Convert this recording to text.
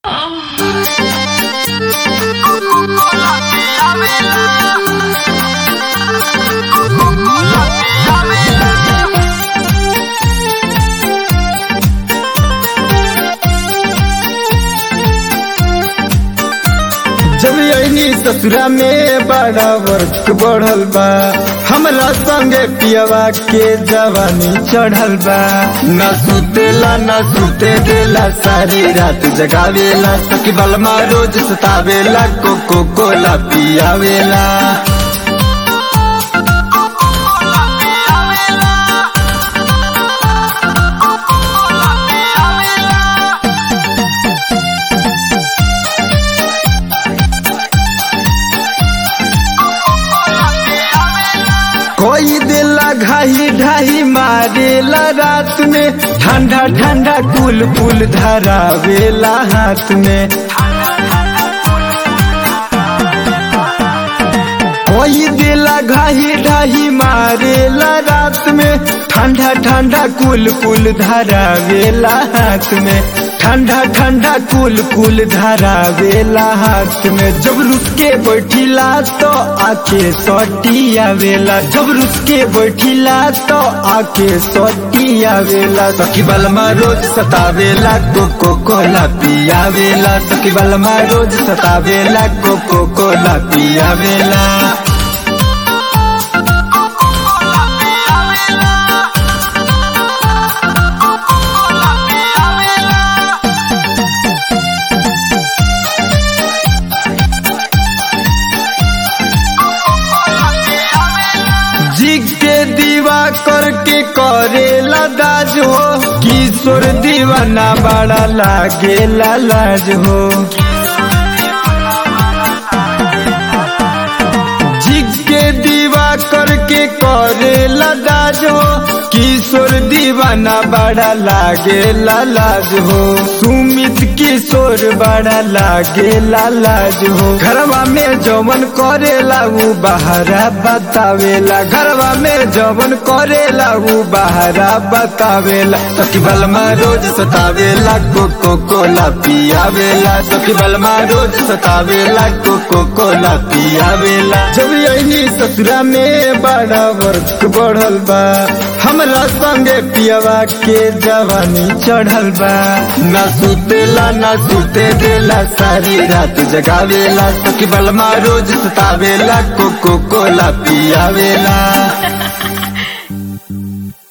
जब यही ससुरा में बड़ा वर्क बढ़ल बा, हमरा संगे पियवा के जवानी चढ़ल बा। न सुतेला न सुते देला, सारी रात जगावेला। सखी बलमा रोज सतावेला, कोको कोला पियावेला। कोई दिला घाही ढाही मारेला रात में, ठंडा ठंडा कुल कुल धरावेला हाथ में। कोई दिला घाही ढाही मारेला रात में, ठंडा ठंडा कुल कुल धरावेला हाथ में। ठंडा ठंडा कुल कुल धरावेला हाथ में। जब रुस के बैठिला तो आके सटी आवेला, जब रुस के बैठिला तो आके सटी आवेला। सखी बलमा रोज सतावेला, कोको कोला पियावेला। सखी बलमा रोज सतावेला, कोको कोला पियावेला। के दीवा करके करेला दाज हो, किशोर दीवाना बड़ा लागेला लाज हो। के दीवा करके करेला दाज हो, किशोर दीवाना बड़ा लागेला लाज हो। सुमित किशोर बड़ा लागेला लाज हो। घरवा में जवन करेला वो बहरा बतावेला, घरवा में जवन करेला वो बहरा बतावेला। सखी बलमा रोज सतावेला, कोको कोला पियावेला। सखी बलमा रोज सतावेला, कोको कोला पियावेला। जब यही ससुरा में बड़ा वर्क बढ़ल बा, हमरा संगे पियवा के जवानी चढ़ल बा। न सुतेला न सुते देला, सारी रात जगावेला। सखी बलमा रोज सतावेला, कोको कोला पियावेला।